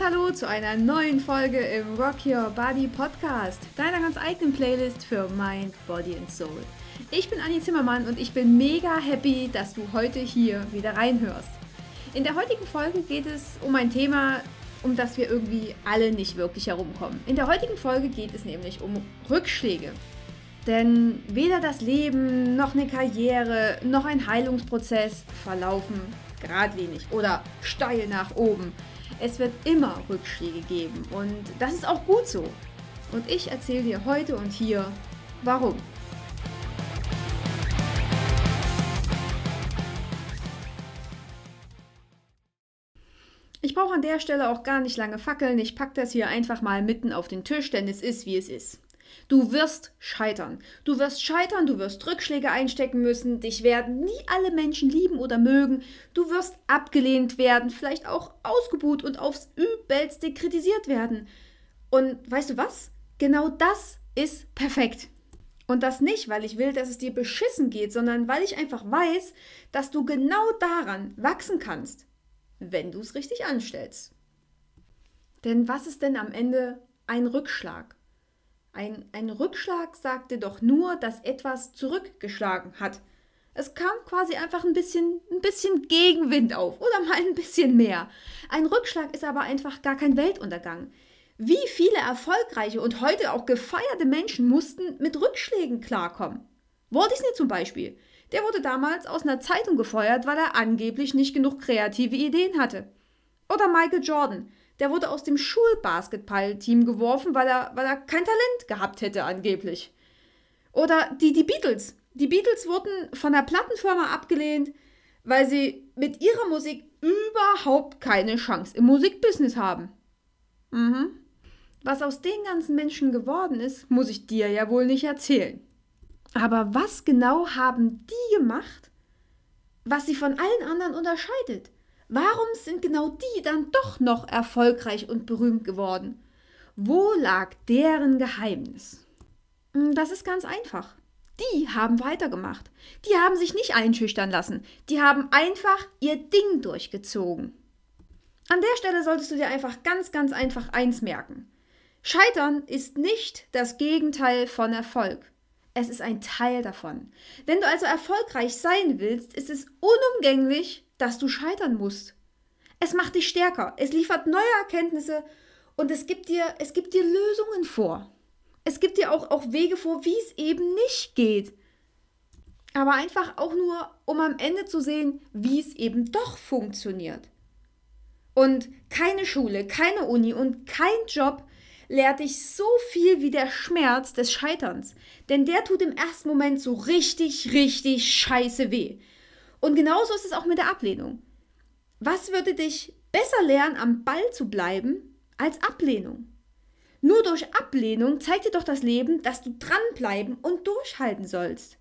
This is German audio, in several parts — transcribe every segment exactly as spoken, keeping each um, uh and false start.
hallo zu einer neuen Folge im Rock Your Body Podcast, deiner ganz eigenen Playlist für Mind, Body and Soul. Ich bin Anni Zimmermann und ich bin mega happy, dass du heute hier wieder reinhörst. In der heutigen Folge geht es um ein Thema, um das wir irgendwie alle nicht wirklich herumkommen. In der heutigen Folge geht es nämlich um Rückschläge. Denn weder das Leben, noch eine Karriere, noch ein Heilungsprozess verlaufen geradlinig oder steil nach oben. Es wird immer Rückschläge geben und das ist auch gut so. Und ich erzähle dir heute und hier, warum. Ich brauche an der Stelle auch gar nicht lange fackeln. Ich packe das hier einfach mal mitten auf den Tisch, denn es ist, wie es ist. Du wirst scheitern. Du wirst scheitern, du wirst Rückschläge einstecken müssen. Dich werden nie alle Menschen lieben oder mögen. Du wirst abgelehnt werden, vielleicht auch ausgebuht und aufs Übelste kritisiert werden. Und weißt du was? Genau das ist perfekt. Und das nicht, weil ich will, dass es dir beschissen geht, sondern weil ich einfach weiß, dass du genau daran wachsen kannst, wenn du es richtig anstellst. Denn was ist denn am Ende ein Rückschlag? Ein, ein Rückschlag sagt dir doch nur, dass etwas zurückgeschlagen hat. Es kam quasi einfach ein bisschen, ein bisschen Gegenwind auf oder mal ein bisschen mehr. Ein Rückschlag ist aber einfach gar kein Weltuntergang. Wie viele erfolgreiche und heute auch gefeierte Menschen mussten mit Rückschlägen klarkommen? Walt Disney zum Beispiel. Der wurde damals aus einer Zeitung gefeuert, weil er angeblich nicht genug kreative Ideen hatte. Oder Michael Jordan. Der wurde aus dem Schulbasketballteam geworfen, weil er, weil er kein Talent gehabt hätte angeblich. Oder die, die Beatles. Die Beatles wurden von der Plattenfirma abgelehnt, weil sie mit ihrer Musik überhaupt keine Chance im Musikbusiness haben. Mhm. Was aus den ganzen Menschen geworden ist, muss ich dir ja wohl nicht erzählen. Aber was genau haben die gemacht, was sie von allen anderen unterscheidet? Warum sind genau die dann doch noch erfolgreich und berühmt geworden? Wo lag deren Geheimnis? Das ist ganz einfach. Die haben weitergemacht. Die haben sich nicht einschüchtern lassen. Die haben einfach ihr Ding durchgezogen. An der Stelle solltest du dir einfach ganz, ganz einfach eins merken. Scheitern ist nicht das Gegenteil von Erfolg. Es ist ein Teil davon. Wenn du also erfolgreich sein willst, ist es unumgänglich, dass du scheitern musst. Es macht dich stärker, es liefert neue Erkenntnisse und es gibt dir, es gibt dir Lösungen vor. Es gibt dir auch, auch Wege vor, wie es eben nicht geht. Aber einfach auch nur, um am Ende zu sehen, wie es eben doch funktioniert. Und keine Schule, keine Uni und kein Job lehrt dich so viel wie der Schmerz des Scheiterns. Denn der tut im ersten Moment so richtig, richtig scheiße weh. Und genauso ist es auch mit der Ablehnung. Was würde dich besser lernen, am Ball zu bleiben, als Ablehnung? Nur durch Ablehnung zeigt dir doch das Leben, dass du dranbleiben und durchhalten sollst.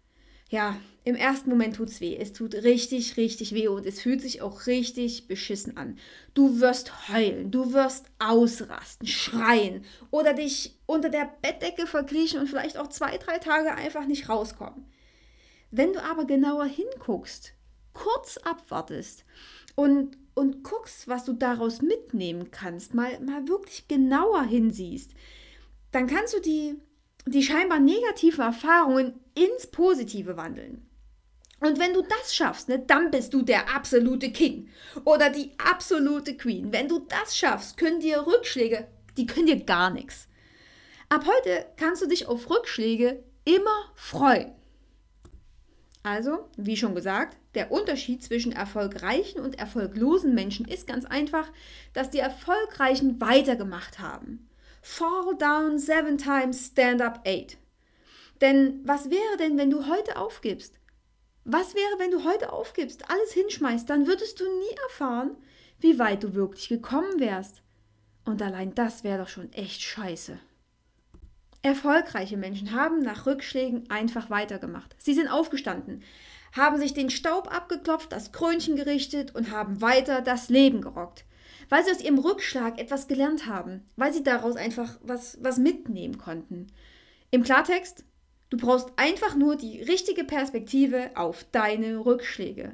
Ja, im ersten Moment tut's weh. Es tut richtig, richtig weh und es fühlt sich auch richtig beschissen an. Du wirst heulen, du wirst ausrasten, schreien oder dich unter der Bettdecke verkriechen und vielleicht auch zwei, drei Tage einfach nicht rauskommen. Wenn du aber genauer hinguckst, kurz abwartest und, und guckst, was du daraus mitnehmen kannst, mal, mal wirklich genauer hinsiehst, dann kannst du die, die scheinbar negativen Erfahrungen ins Positive wandeln. Und wenn du das schaffst, ne, dann bist du der absolute King oder die absolute Queen. Wenn du das schaffst, können dir Rückschläge, die können dir gar nichts. Ab heute kannst du dich auf Rückschläge immer freuen. Also, wie schon gesagt, der Unterschied zwischen erfolgreichen und erfolglosen Menschen ist ganz einfach, dass die Erfolgreichen weitergemacht haben. Fall down seven times, stand up eight. Denn was wäre denn, wenn du heute aufgibst? Was wäre, wenn du heute aufgibst, alles hinschmeißt? Dann würdest du nie erfahren, wie weit du wirklich gekommen wärst. Und allein das wäre doch schon echt scheiße. Erfolgreiche Menschen haben nach Rückschlägen einfach weitergemacht. Sie sind aufgestanden, haben sich den Staub abgeklopft, das Krönchen gerichtet und haben weiter das Leben gerockt. Weil sie aus ihrem Rückschlag etwas gelernt haben, weil sie daraus einfach was, was mitnehmen konnten. Im Klartext, du brauchst einfach nur die richtige Perspektive auf deine Rückschläge.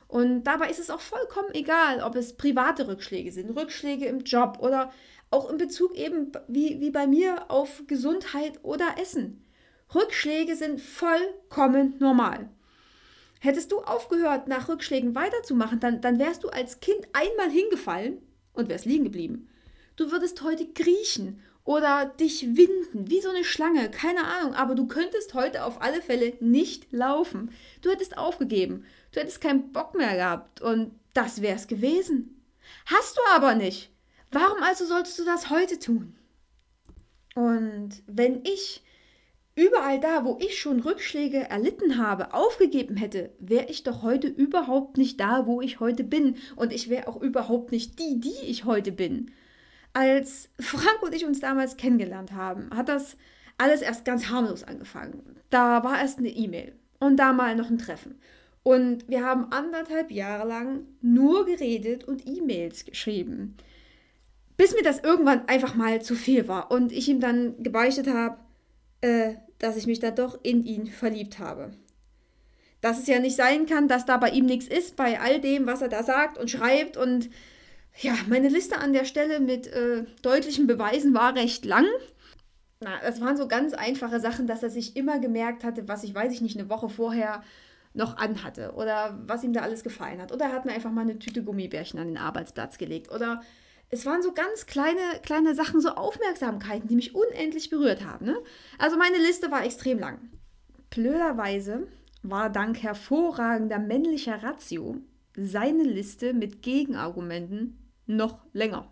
Und dabei ist es auch vollkommen egal, ob es private Rückschläge sind, Rückschläge im Job oder auch in Bezug eben wie, wie bei mir auf Gesundheit oder Essen. Rückschläge sind vollkommen normal. Hättest du aufgehört, nach Rückschlägen weiterzumachen, dann, dann wärst du als Kind einmal hingefallen und wärst liegen geblieben. Du würdest heute kriechen oder dich winden, wie so eine Schlange, keine Ahnung, aber du könntest heute auf alle Fälle nicht laufen. Du hättest aufgegeben, du hättest keinen Bock mehr gehabt und das wär's gewesen. Hast du aber nicht. Warum also solltest du das heute tun? Und wenn ich überall da, wo ich schon Rückschläge erlitten habe, aufgegeben hätte, wäre ich doch heute überhaupt nicht da, wo ich heute bin. Und ich wäre auch überhaupt nicht die, die ich heute bin. Als Frank und ich uns damals kennengelernt haben, hat das alles erst ganz harmlos angefangen. Da war erst eine E-Mail und da mal noch ein Treffen. Und wir haben anderthalb Jahre lang nur geredet und E-Mails geschrieben. Bis mir das irgendwann einfach mal zu viel war und ich ihm dann gebeichtet habe, äh, dass ich mich da doch in ihn verliebt habe. Dass es ja nicht sein kann, dass da bei ihm nichts ist, bei all dem, was er da sagt und schreibt. Und ja, meine Liste an der Stelle mit äh, deutlichen Beweisen war recht lang. Na, das waren so ganz einfache Sachen, dass er sich immer gemerkt hatte, was ich, weiß ich nicht, eine Woche vorher noch anhatte oder was ihm da alles gefallen hat. Oder er hat mir einfach mal eine Tüte Gummibärchen an den Arbeitsplatz gelegt. Oder es waren so ganz kleine, kleine Sachen, so Aufmerksamkeiten, die mich unendlich berührt haben. Ne? Also meine Liste war extrem lang. Blöderweise war dank hervorragender männlicher Ratio seine Liste mit Gegenargumenten noch länger.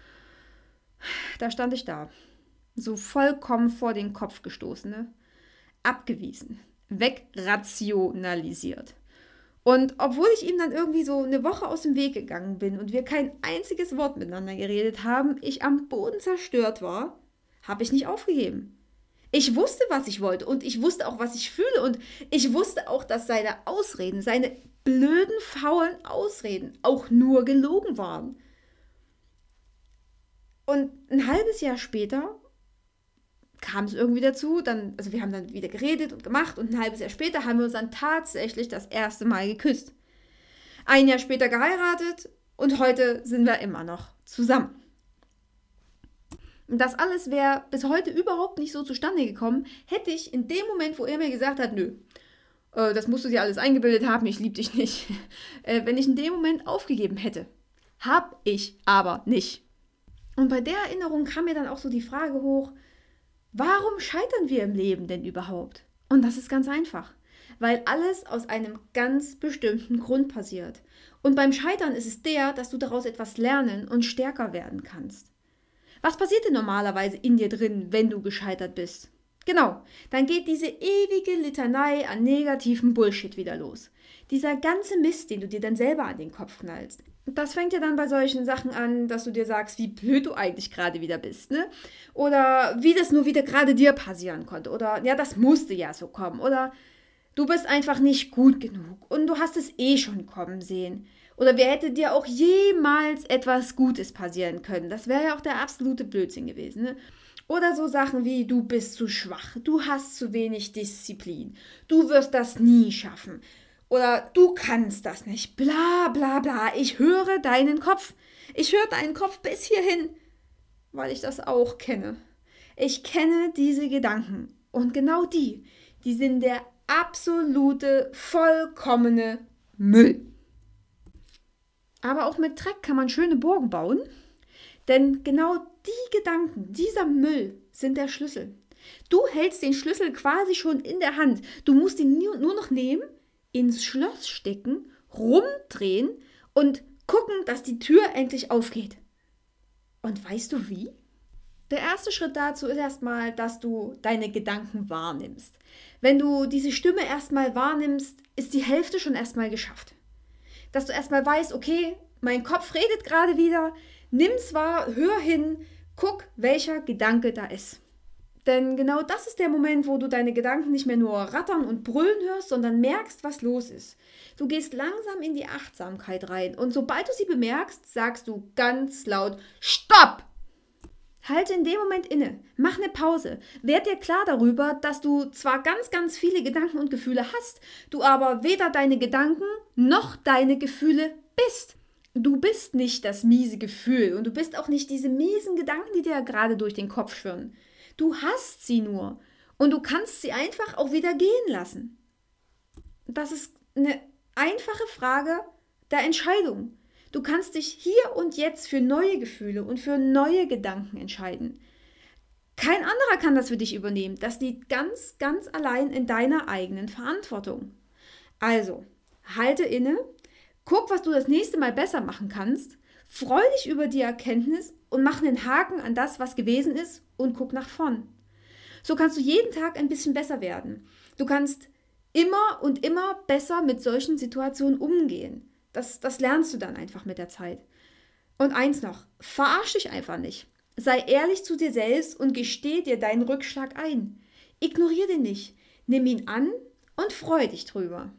Da stand ich da, so vollkommen vor den Kopf gestoßen, ne? Abgewiesen, wegrationalisiert. Und obwohl ich ihm dann irgendwie so eine Woche aus dem Weg gegangen bin und wir kein einziges Wort miteinander geredet haben, ich am Boden zerstört war, habe ich nicht aufgegeben. Ich wusste, was ich wollte und ich wusste auch, was ich fühle und ich wusste auch, dass seine Ausreden, seine blöden, faulen Ausreden auch nur gelogen waren. Und ein halbes Jahr später kam es irgendwie dazu, dann, also wir haben dann wieder geredet und gemacht und ein halbes Jahr später haben wir uns dann tatsächlich das erste Mal geküsst. Ein Jahr später geheiratet und heute sind wir immer noch zusammen. Und das alles wäre bis heute überhaupt nicht so zustande gekommen, hätte ich in dem Moment, wo er mir gesagt hat, nö, äh, das musst du dir alles eingebildet haben, ich liebe dich nicht, äh, wenn ich in dem Moment aufgegeben hätte. Hab ich aber nicht. Und bei der Erinnerung kam mir dann auch so die Frage hoch, warum scheitern wir im Leben denn überhaupt? Und das ist ganz einfach, weil alles aus einem ganz bestimmten Grund passiert. Und beim Scheitern ist es der, dass du daraus etwas lernen und stärker werden kannst. Was passiert denn normalerweise in dir drin, wenn du gescheitert bist? Genau, dann geht diese ewige Litanei an negativen Bullshit wieder los. Dieser ganze Mist, den du dir dann selber an den Kopf knallst. Das fängt ja dann bei solchen Sachen an, dass du dir sagst, wie blöd du eigentlich gerade wieder bist, ne? Oder wie das nur wieder gerade dir passieren konnte. Oder ja, das musste ja so kommen. Oder du bist einfach nicht gut genug und du hast es eh schon kommen sehen. Oder wer hätte dir auch jemals etwas Gutes passieren können? Das wäre ja auch der absolute Blödsinn gewesen, ne? Oder so Sachen wie, du bist zu schwach, du hast zu wenig Disziplin, du wirst das nie schaffen. Oder du kannst das nicht, bla bla bla, ich höre deinen Kopf. Ich höre deinen Kopf bis hierhin, weil ich das auch kenne. Ich kenne diese Gedanken und genau die, die sind der absolute, vollkommene Müll. Aber auch mit Dreck kann man schöne Burgen bauen, denn genau die Gedanken, dieser Müll sind der Schlüssel. Du hältst den Schlüssel quasi schon in der Hand. Du musst ihn nur noch nehmen, ins Schloss stecken, rumdrehen und gucken, dass die Tür endlich aufgeht. Und weißt du wie? Der erste Schritt dazu ist erstmal, dass du deine Gedanken wahrnimmst. Wenn du diese Stimme erstmal wahrnimmst, ist die Hälfte schon erstmal geschafft. Dass du erstmal weißt, okay, mein Kopf redet gerade wieder, nimm's wahr, hör hin, guck, welcher Gedanke da ist. Denn genau das ist der Moment, wo du deine Gedanken nicht mehr nur rattern und brüllen hörst, sondern merkst, was los ist. Du gehst langsam in die Achtsamkeit rein und sobald du sie bemerkst, sagst du ganz laut, Stopp! Halte in dem Moment inne, mach eine Pause, werd dir klar darüber, dass du zwar ganz, ganz viele Gedanken und Gefühle hast, du aber weder deine Gedanken noch deine Gefühle bist. Du bist nicht das miese Gefühl und du bist auch nicht diese miesen Gedanken, die dir gerade durch den Kopf schwirren. Du hast sie nur und du kannst sie einfach auch wieder gehen lassen. Das ist eine einfache Frage der Entscheidung. Du kannst dich hier und jetzt für neue Gefühle und für neue Gedanken entscheiden. Kein anderer kann das für dich übernehmen. Das liegt ganz, ganz allein in deiner eigenen Verantwortung. Also, halte inne, guck, was du das nächste Mal besser machen kannst, freu dich über die Erkenntnis und mach einen Haken an das, was gewesen ist und guck nach vorn. So kannst du jeden Tag ein bisschen besser werden. Du kannst immer und immer besser mit solchen Situationen umgehen. Das, das lernst du dann einfach mit der Zeit. Und eins noch, verarsch dich einfach nicht. Sei ehrlich zu dir selbst und gesteh dir deinen Rückschlag ein. Ignorier den nicht. Nimm ihn an und freu dich drüber.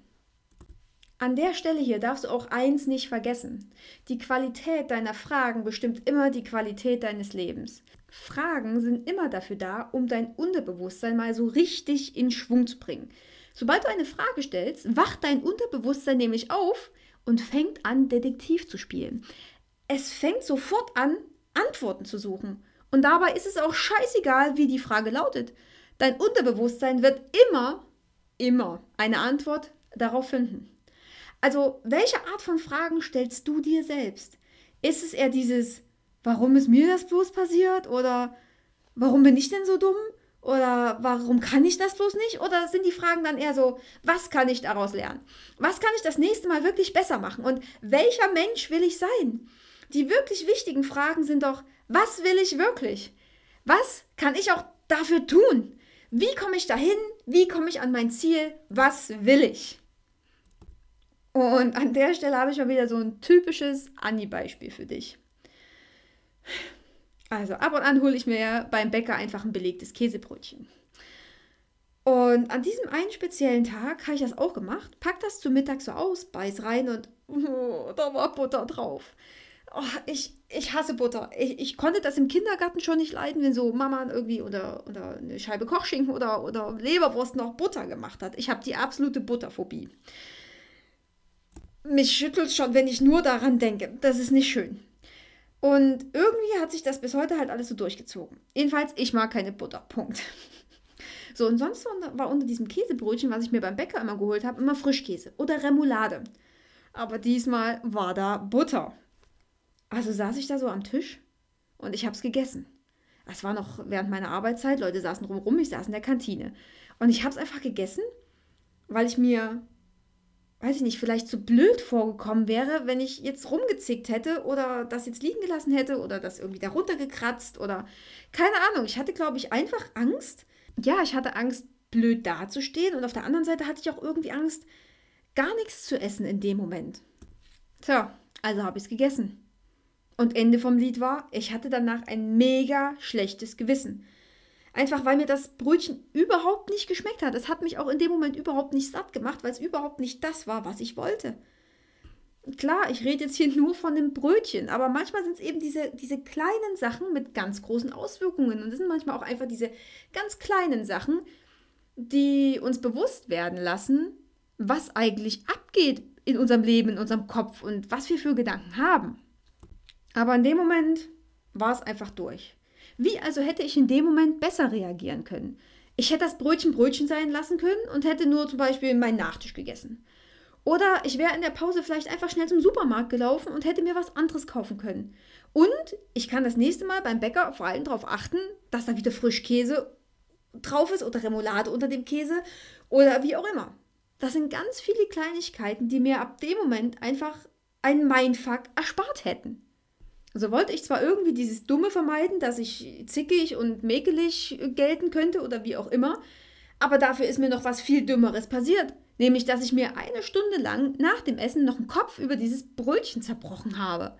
An der Stelle hier darfst du auch eins nicht vergessen. Die Qualität deiner Fragen bestimmt immer die Qualität deines Lebens. Fragen sind immer dafür da, um dein Unterbewusstsein mal so richtig in Schwung zu bringen. Sobald du eine Frage stellst, wacht dein Unterbewusstsein nämlich auf und fängt an, Detektiv zu spielen. Es fängt sofort an, Antworten zu suchen. Und dabei ist es auch scheißegal, wie die Frage lautet. Dein Unterbewusstsein wird immer, immer eine Antwort darauf finden. Also, welche Art von Fragen stellst du dir selbst? Ist es eher dieses, warum ist mir das bloß passiert? Oder warum bin ich denn so dumm? Oder warum kann ich das bloß nicht? Oder sind die Fragen dann eher so, was kann ich daraus lernen? Was kann ich das nächste Mal wirklich besser machen? Und welcher Mensch will ich sein? Die wirklich wichtigen Fragen sind doch, was will ich wirklich? Was kann ich auch dafür tun? Wie komme ich dahin? Wie komme ich an mein Ziel? Was will ich? Und an der Stelle habe ich mal wieder so ein typisches Anni-Beispiel für dich. Also ab und an hole ich mir ja beim Bäcker einfach ein belegtes Käsebrötchen. Und an diesem einen speziellen Tag habe ich das auch gemacht, pack das zum Mittag so aus, beiß rein und oh, da war Butter drauf. Oh, ich, ich hasse Butter. Ich, ich konnte das im Kindergarten schon nicht leiden, wenn so Mama irgendwie oder, oder eine Scheibe Kochschinken oder, oder Leberwurst noch Butter gemacht hat. Ich habe die absolute Butterphobie. Mich schüttelt es schon, wenn ich nur daran denke. Das ist nicht schön. Und irgendwie hat sich das bis heute halt alles so durchgezogen. Jedenfalls, ich mag keine Butter. Punkt. So, und sonst war unter diesem Käsebrötchen, was ich mir beim Bäcker immer geholt habe, immer Frischkäse oder Remoulade. Aber diesmal war da Butter. Also saß ich da so am Tisch und ich habe es gegessen. Es war noch während meiner Arbeitszeit, Leute saßen drumherum, ich saß in der Kantine. Und ich habe es einfach gegessen, weil ich mir, weiß ich nicht, vielleicht zu blöd vorgekommen wäre, wenn ich jetzt rumgezickt hätte oder das jetzt liegen gelassen hätte oder das irgendwie da runtergekratzt oder keine Ahnung. Ich hatte, glaube ich, einfach Angst. Ja, ich hatte Angst, blöd dazustehen und auf der anderen Seite hatte ich auch irgendwie Angst, gar nichts zu essen in dem Moment. Tja, also habe ich es gegessen. Und Ende vom Lied war, ich hatte danach ein mega schlechtes Gewissen. Einfach weil mir das Brötchen überhaupt nicht geschmeckt hat. Es hat mich auch in dem Moment überhaupt nicht satt gemacht, weil es überhaupt nicht das war, was ich wollte. Klar, ich rede jetzt hier nur von dem Brötchen, aber manchmal sind es eben diese, diese kleinen Sachen mit ganz großen Auswirkungen. Und es sind manchmal auch einfach diese ganz kleinen Sachen, die uns bewusst werden lassen, was eigentlich abgeht in unserem Leben, in unserem Kopf und was wir für Gedanken haben. Aber in dem Moment war es einfach durch. Wie also hätte ich in dem Moment besser reagieren können? Ich hätte das Brötchen Brötchen sein lassen können und hätte nur zum Beispiel meinen Nachtisch gegessen. Oder ich wäre in der Pause vielleicht einfach schnell zum Supermarkt gelaufen und hätte mir was anderes kaufen können. Und ich kann das nächste Mal beim Bäcker vor allem darauf achten, dass da wieder Frischkäse drauf ist oder Remoulade unter dem Käse oder wie auch immer. Das sind ganz viele Kleinigkeiten, die mir ab dem Moment einfach einen Mindfuck erspart hätten. Also wollte ich zwar irgendwie dieses Dumme vermeiden, dass ich zickig und mäkelig gelten könnte oder wie auch immer, aber dafür ist mir noch was viel Dümmeres passiert. Nämlich, dass ich mir eine Stunde lang nach dem Essen noch den Kopf über dieses Brötchen zerbrochen habe.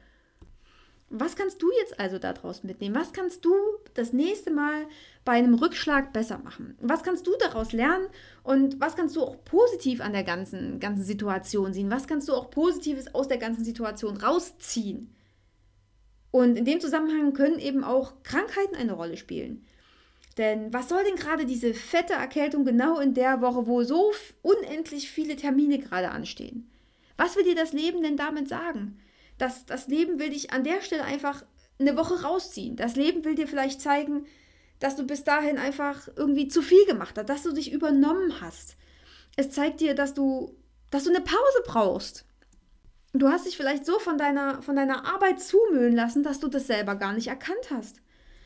Was kannst du jetzt also daraus mitnehmen? Was kannst du das nächste Mal bei einem Rückschlag besser machen? Was kannst du daraus lernen und was kannst du auch positiv an der ganzen, ganzen Situation sehen? Was kannst du auch Positives aus der ganzen Situation rausziehen? Und in dem Zusammenhang können eben auch Krankheiten eine Rolle spielen. Denn was soll denn gerade diese fette Erkältung genau in der Woche, wo so unendlich viele Termine gerade anstehen? Was will dir das Leben denn damit sagen? Das, das Leben will dich an der Stelle einfach eine Woche rausziehen. Das Leben will dir vielleicht zeigen, dass du bis dahin einfach irgendwie zu viel gemacht hast, dass du dich übernommen hast. Es zeigt dir, dass du, dass du eine Pause brauchst. Du hast dich vielleicht so von deiner, von deiner Arbeit zumüllen lassen, dass du das selber gar nicht erkannt hast.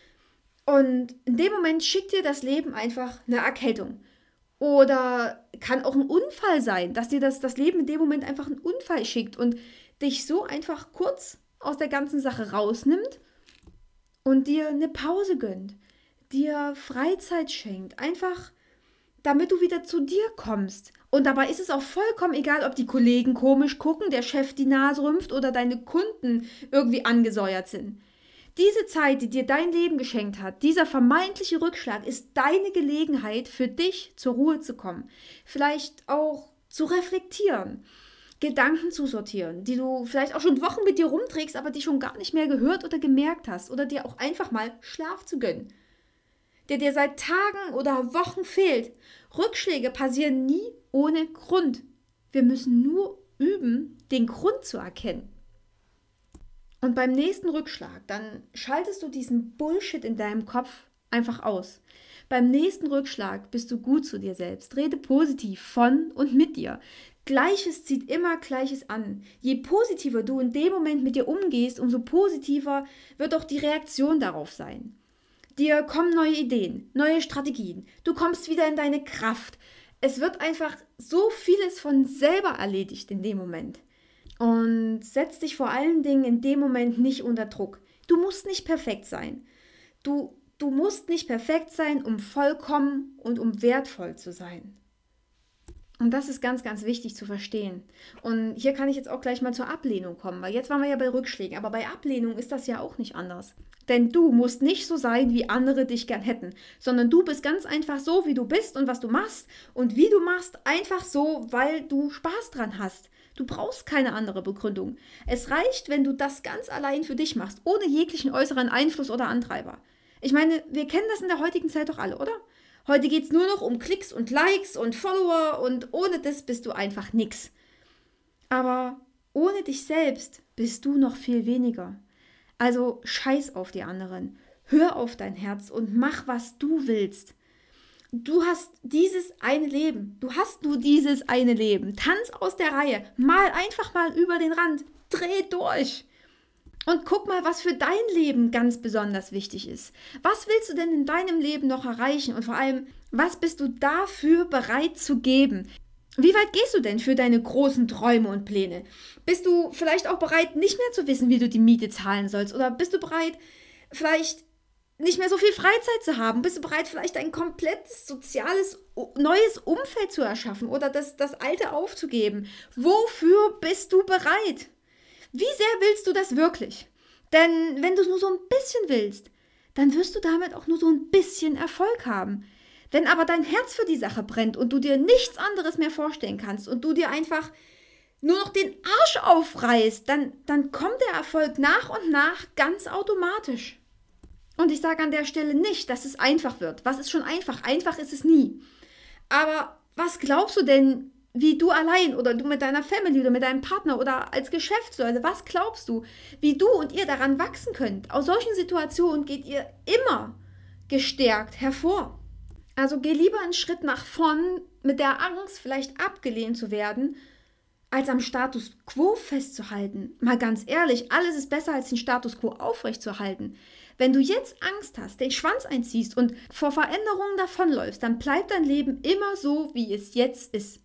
Und in dem Moment schickt dir das Leben einfach eine Erkältung. Oder kann auch ein Unfall sein, dass dir das, das Leben in dem Moment einfach einen Unfall schickt und dich so einfach kurz aus der ganzen Sache rausnimmt und dir eine Pause gönnt, dir Freizeit schenkt, einfach damit du wieder zu dir kommst. Und dabei ist es auch vollkommen egal, ob die Kollegen komisch gucken, der Chef die Nase rümpft oder deine Kunden irgendwie angesäuert sind. Diese Zeit, die dir dein Leben geschenkt hat, dieser vermeintliche Rückschlag, ist deine Gelegenheit für dich zur Ruhe zu kommen. Vielleicht auch zu reflektieren, Gedanken zu sortieren, die du vielleicht auch schon Wochen mit dir rumträgst, aber die schon gar nicht mehr gehört oder gemerkt hast. Oder dir auch einfach mal Schlaf zu gönnen, der dir seit Tagen oder Wochen fehlt. Rückschläge passieren nie ohne Grund. Wir müssen nur üben, den Grund zu erkennen. Und beim nächsten Rückschlag, dann schaltest du diesen Bullshit in deinem Kopf einfach aus. Beim nächsten Rückschlag bist du gut zu dir selbst. Rede positiv von und mit dir. Gleiches zieht immer Gleiches an. Je positiver du in dem Moment mit dir umgehst, umso positiver wird auch die Reaktion darauf sein. Dir kommen neue Ideen, neue Strategien. Du kommst wieder in deine Kraft. Es wird einfach so vieles von selber erledigt in dem Moment. Und setz dich vor allen Dingen in dem Moment nicht unter Druck. Du musst nicht perfekt sein. Du, du musst nicht perfekt sein, um vollkommen und um wertvoll zu sein. Und das ist ganz, ganz wichtig zu verstehen. Und hier kann ich jetzt auch gleich mal zur Ablehnung kommen, weil jetzt waren wir ja bei Rückschlägen, aber bei Ablehnung ist das ja auch nicht anders. Denn du musst nicht so sein, wie andere dich gern hätten, sondern du bist ganz einfach so, wie du bist und was du machst und wie du machst, einfach so, weil du Spaß dran hast. Du brauchst keine andere Begründung. Es reicht, wenn du das ganz allein für dich machst, ohne jeglichen äußeren Einfluss oder Antreiber. Ich meine, wir kennen das in der heutigen Zeit doch alle, oder? Heute geht es nur noch um Klicks und Likes und Follower und ohne das bist du einfach nix. Aber ohne dich selbst bist du noch viel weniger. Also scheiß auf die anderen, hör auf dein Herz und mach, was du willst. Du hast dieses eine Leben, du hast nur dieses eine Leben. Tanz aus der Reihe, mal einfach mal über den Rand, dreh durch. Und guck mal, was für dein Leben ganz besonders wichtig ist. Was willst du denn in deinem Leben noch erreichen? Und vor allem, was bist du dafür bereit zu geben? Wie weit gehst du denn für deine großen Träume und Pläne? Bist du vielleicht auch bereit, nicht mehr zu wissen, wie du die Miete zahlen sollst? Oder bist du bereit, vielleicht nicht mehr so viel Freizeit zu haben? Bist du bereit, vielleicht ein komplettes soziales, neues Umfeld zu erschaffen oder das, das alte aufzugeben? Wofür bist du bereit? Wie sehr willst du das wirklich? Denn wenn du es nur so ein bisschen willst, dann wirst du damit auch nur so ein bisschen Erfolg haben. Wenn aber dein Herz für die Sache brennt und du dir nichts anderes mehr vorstellen kannst und du dir einfach nur noch den Arsch aufreißt, dann, dann kommt der Erfolg nach und nach ganz automatisch. Und ich sage an der Stelle nicht, dass es einfach wird. Was ist schon einfach? Einfach ist es nie. Aber was glaubst du denn, wie du allein oder du mit deiner Family oder mit deinem Partner oder als Geschäftsleute, was glaubst du, wie du und ihr daran wachsen könnt? Aus solchen Situationen geht ihr immer gestärkt hervor. Also geh lieber einen Schritt nach vorn mit der Angst, vielleicht abgelehnt zu werden, als am Status quo festzuhalten. Mal ganz ehrlich, alles ist besser, als den Status quo aufrechtzuerhalten. Wenn du jetzt Angst hast, den Schwanz einziehst und vor Veränderungen davonläufst, dann bleibt dein Leben immer so, wie es jetzt ist.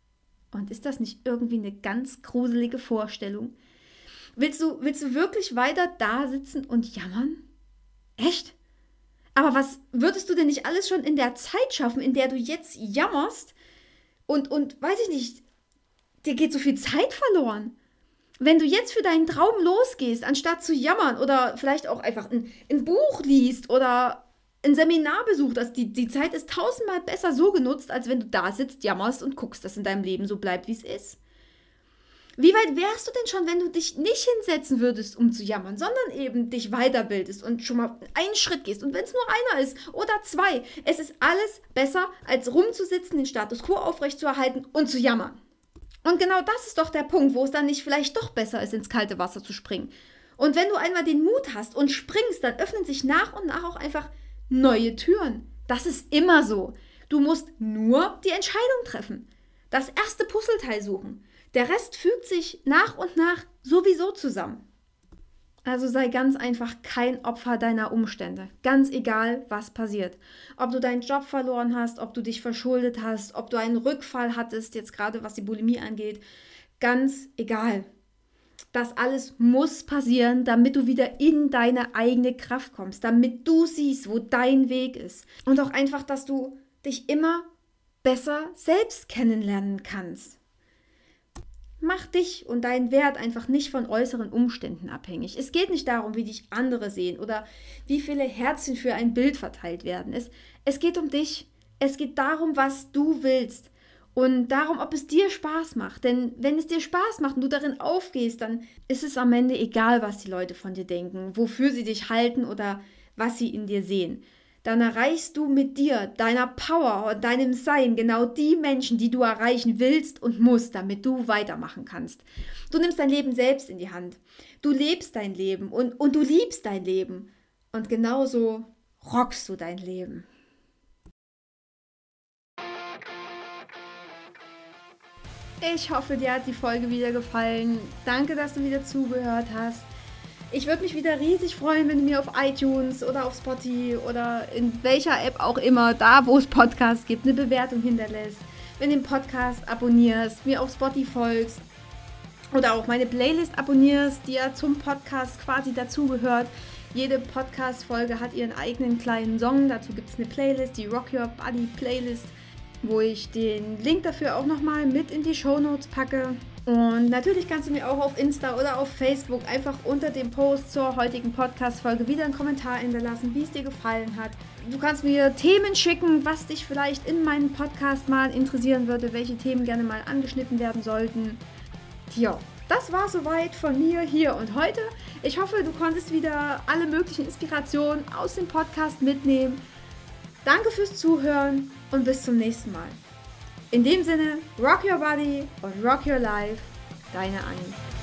Und ist das nicht irgendwie eine ganz gruselige Vorstellung? Willst du, willst du wirklich weiter da sitzen und jammern? Echt? Aber was würdest du denn nicht alles schon in der Zeit schaffen, in der du jetzt jammerst? Und, und weiß ich nicht, dir geht so viel Zeit verloren. Wenn du jetzt für deinen Traum losgehst, anstatt zu jammern oder vielleicht auch einfach ein, ein Buch liest oder ein Seminar besucht, also die, die Zeit ist tausendmal besser so genutzt, als wenn du da sitzt, jammerst und guckst, dass in deinem Leben so bleibt, wie es ist. Wie weit wärst du denn schon, wenn du dich nicht hinsetzen würdest, um zu jammern, sondern eben dich weiterbildest und schon mal einen Schritt gehst? Und wenn es nur einer ist oder zwei, es ist alles besser, als rumzusitzen, den Status quo aufrechtzuerhalten und zu jammern. Und genau das ist doch der Punkt, wo es dann nicht vielleicht doch besser ist, ins kalte Wasser zu springen. Und wenn du einmal den Mut hast und springst, dann öffnen sich nach und nach auch einfach neue Türen. Das ist immer so. Du musst nur die Entscheidung treffen. Das erste Puzzleteil suchen. Der Rest fügt sich nach und nach sowieso zusammen. Also sei ganz einfach kein Opfer deiner Umstände. Ganz egal, was passiert. Ob du deinen Job verloren hast, ob du dich verschuldet hast, ob du einen Rückfall hattest, jetzt gerade was die Bulimie angeht. Ganz egal. Das alles muss passieren, damit du wieder in deine eigene Kraft kommst. Damit du siehst, wo dein Weg ist. Und auch einfach, dass du dich immer besser selbst kennenlernen kannst. Mach dich und deinen Wert einfach nicht von äußeren Umständen abhängig. Es geht nicht darum, wie dich andere sehen oder wie viele Herzchen für ein Bild verteilt werden. Es, es geht um dich. Es geht darum, was du willst und darum, ob es dir Spaß macht. Denn wenn es dir Spaß macht und du darin aufgehst, dann ist es am Ende egal, was die Leute von dir denken, wofür sie dich halten oder was sie in dir sehen. Dann erreichst du mit dir, deiner Power und deinem Sein genau die Menschen, die du erreichen willst und musst, damit du weitermachen kannst. Du nimmst dein Leben selbst in die Hand. Du lebst dein Leben und, und du liebst dein Leben. Und genauso rockst du dein Leben. Ich hoffe, dir hat die Folge wieder gefallen. Danke, dass du wieder zugehört hast. Ich würde mich wieder riesig freuen, wenn du mir auf iTunes oder auf Spotify oder in welcher App auch immer, da wo es Podcasts gibt, eine Bewertung hinterlässt. Wenn du den Podcast abonnierst, mir auf Spotify folgst oder auch meine Playlist abonnierst, die ja zum Podcast quasi dazugehört. Jede Podcast-Folge hat ihren eigenen kleinen Song. Dazu gibt es eine Playlist, die Rock Your Body Playlist, wo ich den Link dafür auch nochmal mit in die Shownotes packe. Und natürlich kannst du mir auch auf Insta oder auf Facebook einfach unter dem Post zur heutigen Podcast-Folge wieder einen Kommentar hinterlassen, wie es dir gefallen hat. Du kannst mir Themen schicken, was dich vielleicht in meinem Podcast mal interessieren würde, welche Themen gerne mal angeschnitten werden sollten. Tja, das war soweit von mir hier und heute. Ich hoffe, du konntest wieder alle möglichen Inspirationen aus dem Podcast mitnehmen. Danke fürs Zuhören und bis zum nächsten Mal. In dem Sinne, rock your body und rock your life, deine Anni.